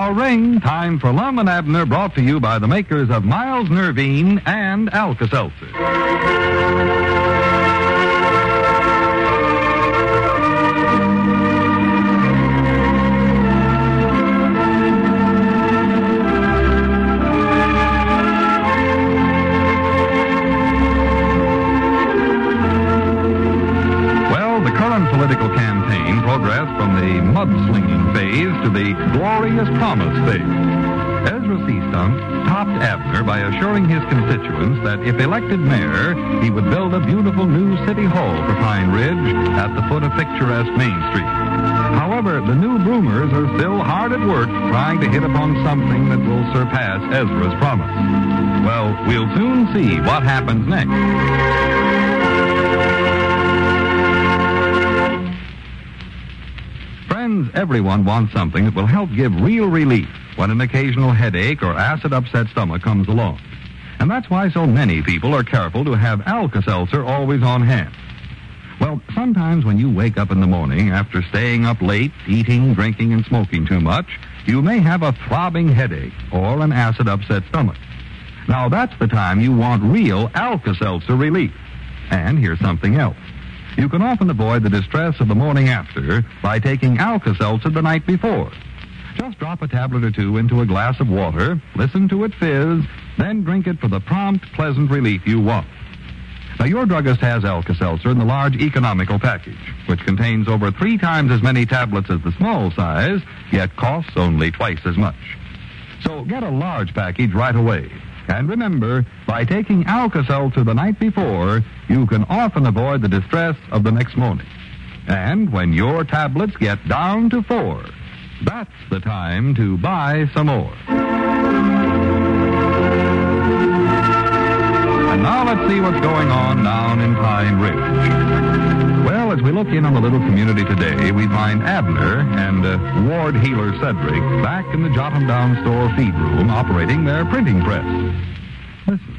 bell ring. Time for Lum and Abner, brought to you by the makers of Miles Nervine and Alka-Seltzer. Political campaign progressed from the mudslinging phase to the glorious promise phase. Ezra Seastump topped Abner by assuring his constituents that if elected mayor, he would build a beautiful new city hall for Pine Ridge at the foot of picturesque Main Street. However, the new Broomers are still hard at work trying to hit upon something that will surpass Ezra's promise. Well, we'll soon see what happens next. Friends, everyone wants something that will help give real relief when an occasional headache or acid-upset stomach comes along. And that's why so many people are careful to have Alka-Seltzer always on hand. Well, sometimes when you wake up in the morning after staying up late, eating, drinking, and smoking too much, you may have a throbbing headache or an acid-upset stomach. Now, that's the time you want real Alka-Seltzer relief. And here's something else. You can often avoid the distress of the morning after by taking Alka-Seltzer the night before. Just drop a tablet or two into a glass of water, listen to it fizz, then drink it for the prompt, pleasant relief you want. Now, your druggist has Alka-Seltzer in the large economical package, which contains over 3 times as many tablets as the small size, yet costs only twice as much. So get a large package right away. And remember, by taking Alka-Seltzer the night before, you can often avoid the distress of the next morning. And when your tablets get down to 4, that's the time to buy some more. And now let's see what's going on down in Pine Ridge. Well, as we look in on the little community today, we find Abner and Ward Healer Cedric back in the Jot 'em Down store feed room operating their printing press. Listen.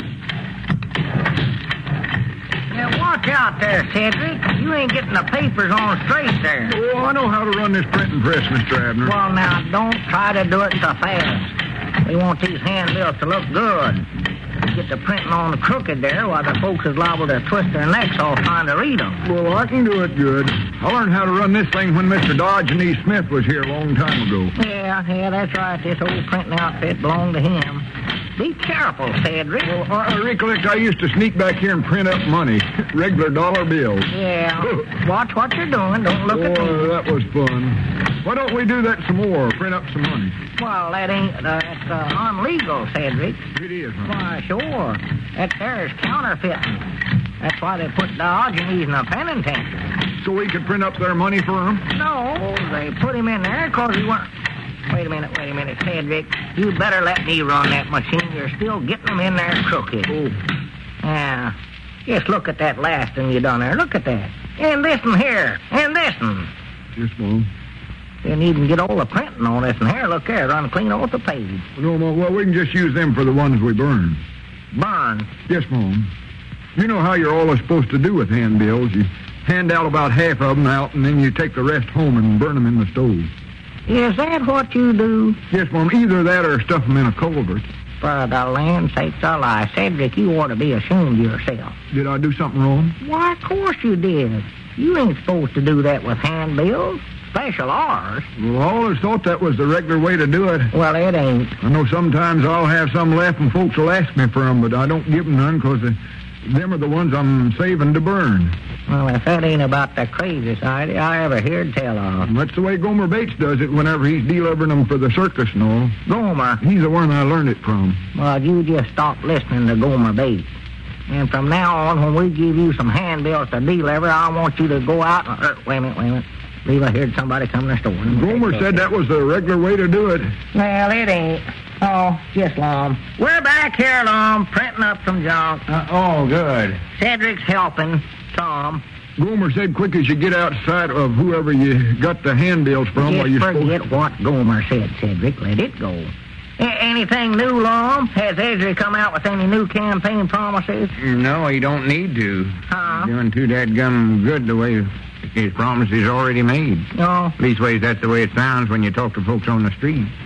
Now, watch out there, Cedric. You ain't getting the papers on straight there. Oh, I know how to run this printing press, Mr. Abner. Well, now, don't try to do it so fast. We want these handbills to look good. Get the printing on the crooked there while the folks is liable to twist their necks off trying to read them. Well, I can do it good. I learned how to run this thing when Mr. Dodge and E. Smith was here a long time ago. Yeah, that's right. This old printing outfit belonged to him. Be careful, Cedric. Well, I recollect I used to sneak back here and print up money. Regular dollar bills. Yeah. Watch what you're doing. Don't look at me. Oh, that was fun. Why don't we do that some more? Print up some money. Well, that's unlegal, Cedric. It is, huh? Why, sure. That there is counterfeiting. That's why they put Dodge in using a penitentiary. So we could print up their money for them? No, they put him in there because he weren't... Wait a minute, Cedric. You better let me run that machine. You're still getting them in there crooked. Oh. Yeah. Just look at that last thing you done there. Look at that. And this one here. And this one. Yes, Mom. Didn't even get all the printing on this one here. Look there. Run clean off the page. No, Mom. Well, we can just use them for the ones we burn. Burn? Yes, Mom. You know how you're always supposed to do with handbills. You hand out about half of them out, and then you take the rest home and burn them in the stove. Is that what you do? Yes, Mom. Either that or stuff them in a culvert. For the land's sakes alive, Cedric, you ought to be ashamed of yourself. Did I do something wrong? Why, of course you did. You ain't supposed to do that with handbills. Special ours. Well, I always thought that was the regular way to do it. Well, it ain't. I know sometimes I'll have some left and folks will ask me for them, but I don't give them none because them are the ones I'm saving to burn. Well, if that ain't about the craziest idea I ever heard tell of. That's the way Gomer Bates does it whenever he's delivering them for the circus and all. Gomer? He's the one I learned it from. Well, you just stop listening to Gomer Bates. And from now on, when we give you some handbills to deliver, I want you to go out and... Wait a minute. Believe I heard somebody come to the store. Gomer said that was the regular way to do it. Well, it ain't. Oh, just Lum. We're back here, Lum, printing up some junk. Oh, good. Cedric's helping Tom. Gomer said quick as you get outside of whoever you got the handbills from. Just forget what Gomer said, Cedric. Let it go. Anything new, Lum? Has Ezra come out with any new campaign promises? No, he don't need to. Huh? Doing too dadgum good the way his promises already made. No. Leastways, that's the way it sounds when you talk to folks on the street.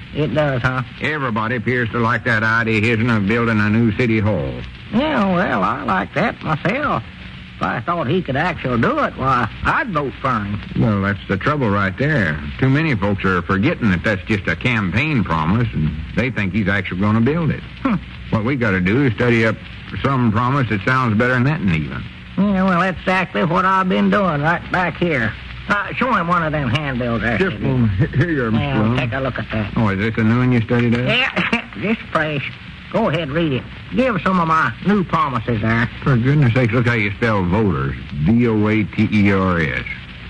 It does, huh? Everybody appears to like that idea of his of building a new city hall. Yeah, well, I like that myself. If I thought he could actually do it, why, I'd vote for him. Well, that's the trouble right there. Too many folks are forgetting that that's just a campaign promise, and they think he's actually going to build it. What we got to do is study up some promise that sounds better than that even. Yeah, well, that's exactly what I've been doing right back here. Show him one of them handbills there. Just one. Here you are, Mr. Yeah, Lum. take a look at that. Oh, is this a new one you studied at? Yeah, just fresh. Go ahead, read it. Give some of my new promises there. For goodness sakes, look how you spell voters. Voaters.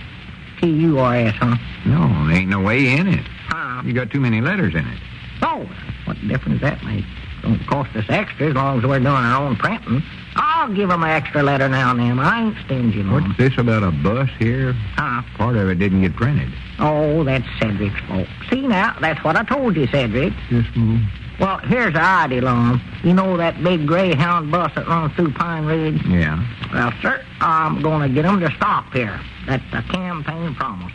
T-U-R-S, huh? No, there ain't no way in it. Huh? You got too many letters in it. Oh, what difference that makes? Don't cost us extra as long as we're doing our own printing. I'll give them an extra letter now and then. I ain't stingy, Mom. What's this about a bus here? Huh? Part of it didn't get printed. Oh, that's Cedric's fault. See now, that's what I told you, Cedric. Yes, Mom. Well, here's the idea, Lum. You know that big Greyhound bus that runs through Pine Ridge? Yeah. Well, sir, I'm going to get them to stop here. That's a campaign promise.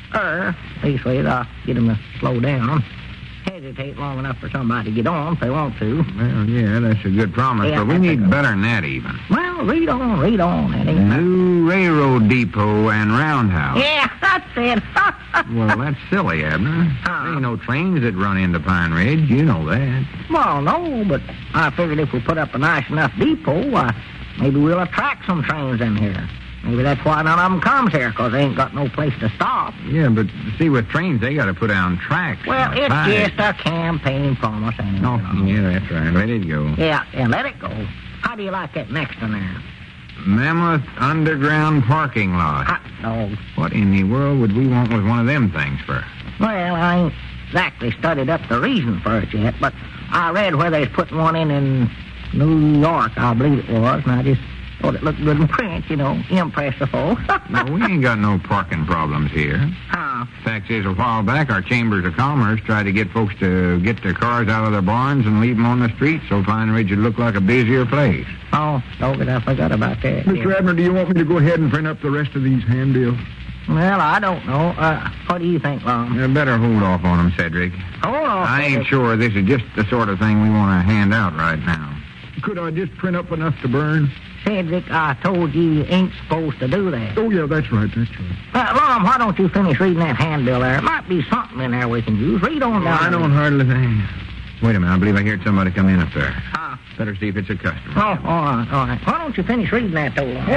Leastways, I'll get them to slow down. Hesitate long enough for somebody to get on if they want to. Well, yeah, that's a good promise, Yeah, but we that's a need good better than that even. Well, read on. That ain't nothing. New railroad depot and roundhouse. Yeah, that's it. Well, that's silly, Abner. Huh? There ain't no trains that run into Pine Ridge. You know that. Well, no, but I figured if we put up a nice enough depot, maybe we'll attract some trains in here. Maybe that's why none of them comes here, because they ain't got no place to stop. Yeah, but see, with trains, they got to put down tracks. Well, and it's ties. just a campaign promise, ain't it? Oh, yeah, that's right. Let it go. Yeah, let it go. How do you like that next one there? Mammoth underground parking lot. Hot dog. What in the world would we want with one of them things for? Well, I ain't exactly studied up the reason for it yet, but I read where they's putting one in New York, I believe it was, and I just thought it looked good in print, impress the folks. No, we ain't got no parking problems here. Huh? Fact is, a while back, our chambers of commerce tried to get folks to get their cars out of their barns and leave them on the street so Pine Ridge would look like a busier place. Oh, I forgot about that. Mr. Yeah. Abner, do you want me to go ahead and print up the rest of these handbills? Well, I don't know. What do you think, Lum? You better hold off on them, Cedric. Hold on. I ain't sure this is just the sort of thing we want to hand out right now. Could I just print up enough to burn? Cedric, I told you ain't supposed to do that. Oh, yeah, that's right. Lum, why don't you finish reading that handbill there? There might be something in there we can use. Read on down. I don't hardly think. Wait a minute, I believe I heard somebody come in up there. Huh? Better see if it's a customer. Oh, all right. Why don't you finish reading that, though? Lum?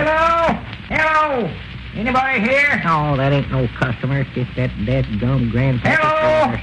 Hello? Anybody here? Oh, that ain't no customer. It's just that dead-gum grandpa.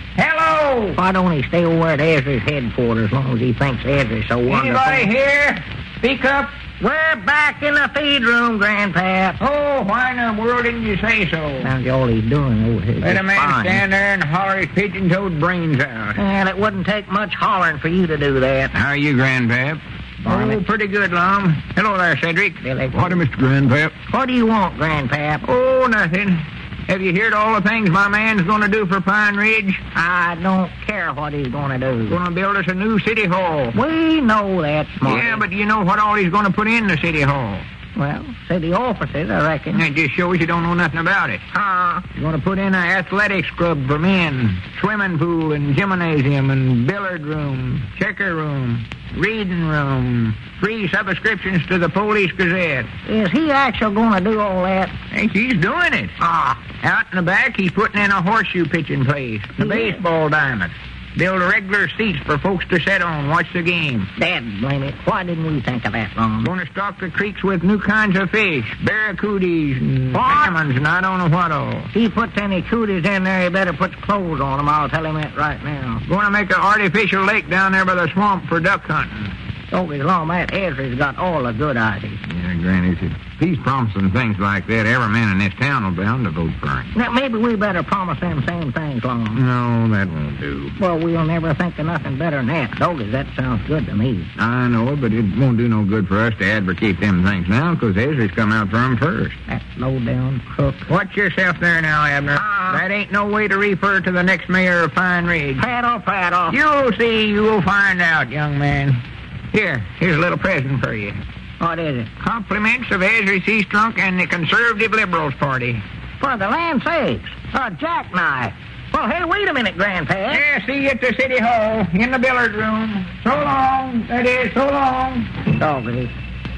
Hello? Why don't he stay over at Ezra's headquarters as long as he thinks Ezra's so wonderful? Anybody here? Speak up. We're back in the feed room, Grandpa. Oh, why in the world didn't you say so? Sounds like all he's doing over here. Let a Just man fine. stand there and holler his pigeon-toed brains out. Well, it wouldn't take much hollering for you to do that. How are you, Grandpap? Oh, pretty good, Lum. Hello there, Cedric. Billy. Howdy, Mr. Grandpap. What do you want, Grandpa? Oh, nothing. Have you heard all the things my man's going to do for Pine Ridge? I don't care what he's going to do. Going to build us a new city hall. We know that, Smarty. Yeah, but you know what all he's going to put in the city hall? Well, city offices, I reckon. That just shows you don't know nothing about it. He's going to put in an athletics club for men, swimming pool and gymnasium and billiard room, checker room, reading room, free subscriptions to the Police Gazette. Is he actually going to do all that? Hey, he's doing it. Out in the back, he's putting in a horseshoe pitching place, the Yeah. baseball diamond. Build regular seats for folks to sit on, watch the game. Dad, blame it. Why didn't we think of that, Lum? Going to stock the creeks with new kinds of fish, barracudas and salmons and I don't know what all. If he puts any cooties in there, he better put clothes on them. I'll tell him that right now. Going to make an artificial lake down there by the swamp for duck hunting. So as long as that Ezra's got all the good ideas. Yeah, Granny, if he's promising things like that, every man in this town will be bound to vote for him. Now, maybe we better promise them same things, Lum. No, that won't do. Well, we'll never think of nothing better than that. Doggies, that sounds good to me. I know, but it won't do no good for us to advocate them things now, because Ezra's come out for him first. That low-down crook. Watch yourself there now, Abner. That ain't no way to refer to the next mayor of Pine Ridge. Prattle. You'll see, you'll find out, young man. Here's a little present for you. What is it? Compliments of Ezra C. Strunk and the Conservative Liberals Party. For the land sakes, a jackknife. Well, hey, wait a minute, Grandpa. Yeah, see you at the city hall, in the billiard room. So long. That is, so long. Doggone.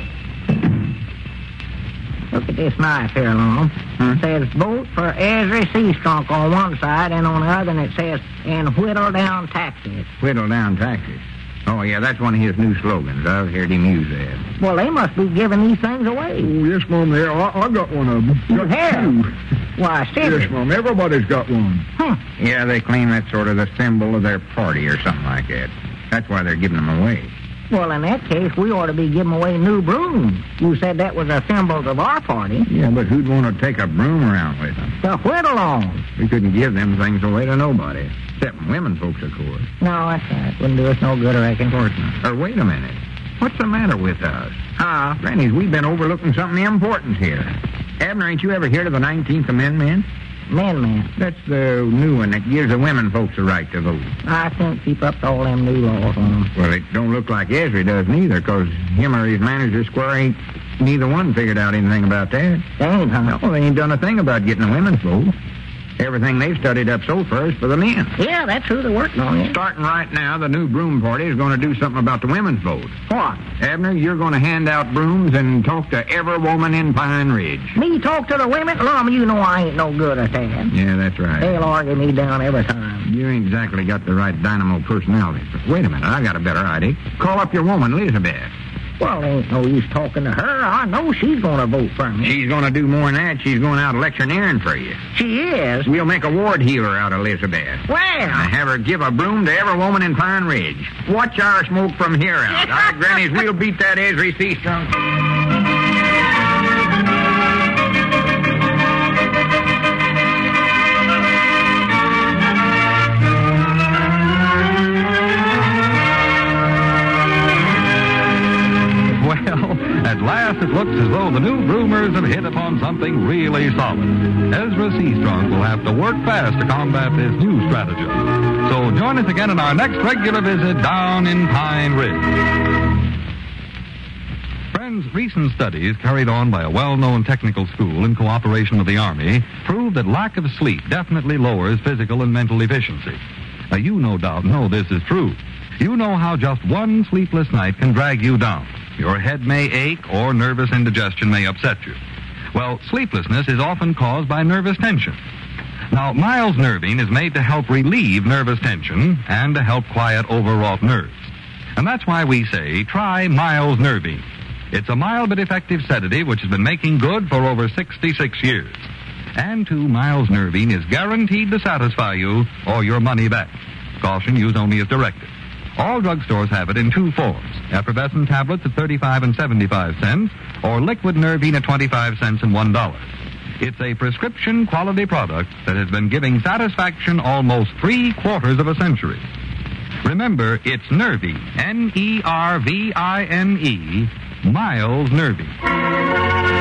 Look at this knife here, Lum. It says vote for Ezra Seastrunk on one side, and on the other it says, and whittle down taxes. Whittle down taxes. Oh, yeah, that's one of his new slogans. I've heard him use that. Well, they must be giving these things away. Oh, yes, Mom, there. I got one of them. You Got have? two. Why, seriously? Yes, Mom, everybody's got one. Yeah, they claim that's sort of the symbol of their party or something like that. That's why they're giving them away. Well, in that case, we ought to be giving away new brooms. You said that was a symbol of our party. Yeah, but who'd want to take a broom around with them? The whittle on. We couldn't give them things away to nobody. Except women folks, of course. No, that's right. Wouldn't do us no good, I reckon. Of course not. Or wait a minute. What's the matter with us? Huh? Grannies, we've been overlooking something important here. Abner, ain't you ever heard of the 19th Amendment? Man. That's the new one that gives the women folks a right to vote. I can't keep up to all them new laws on them. Well, it don't look like Ezra does neither, because him or his manager square ain't neither one figured out anything about that. They ain't, huh? No, they ain't done a thing about getting the women's vote. Everything they've studied up so far is for the men. Yeah, that's who they're working on, yeah. Starting right now, the new broom party is going to do something about the women's vote. What? Abner, you're going to hand out brooms and talk to every woman in Pine Ridge. Me talk to the women? Lum, you know I ain't no good at that. Yeah, that's right. They'll argue me down every time. You ain't exactly got the right dynamo personality. But wait a minute, I got a better idea. Call up your woman, Elizabeth. Well, ain't no use talking to her. I know she's going to vote for me. She's going to do more than that. She's going out electioneering for you. She is? We'll make a ward healer out of Elizabeth. Well. And have her give a broom to every woman in Pine Ridge. Watch our smoke from here out. All right, Grannies, we'll beat that Ezra Seastrunk. At last, it looks as though the new Broomers have hit upon something really solid. Ezra Seastrunk will have to work fast to combat this new stratagem. So join us again in our next regular visit down in Pine Ridge. Friends, recent studies carried on by a well-known technical school in cooperation with the Army prove that lack of sleep definitely lowers physical and mental efficiency. You no doubt know this is true. You know how just one sleepless night can drag you down. Your head may ache or nervous indigestion may upset you. Well, sleeplessness is often caused by nervous tension. Now, Miles Nervine is made to help relieve nervous tension and to help quiet overwrought nerves. And that's why we say, try Miles Nervine. It's a mild but effective sedative which has been making good for over 66 years. And too, Miles Nervine is guaranteed to satisfy you or your money back. Caution, use only as directed. All drugstores have it in two forms, effervescent tablets at 35 and 75 cents, or liquid Nervine at 25 cents and $1. It's a prescription quality product that has been giving satisfaction almost 3/4 of a century. Remember, it's Nervine, Nervine, Miles Nervine.